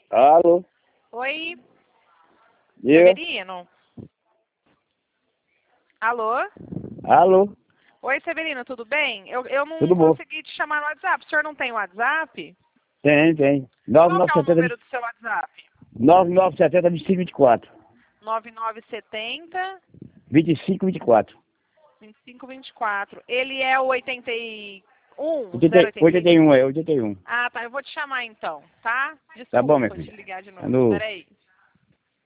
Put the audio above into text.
Alô? Oi, Eu? Severino? Alô? Alô? Oi, Severino, tudo bem? Eu não Tudo bom? consegui te chamar no WhatsApp. O senhor não tem WhatsApp? Tem. Qual que é o 9970 número do seu WhatsApp? 9970 2524. 9970 2524. 2524. Ele é o 81, 81, 81. Ah, tá. Eu vou te chamar então, tá? Tá bom, Desculpa minha te filha. ligar de novo. Alô? Peraí.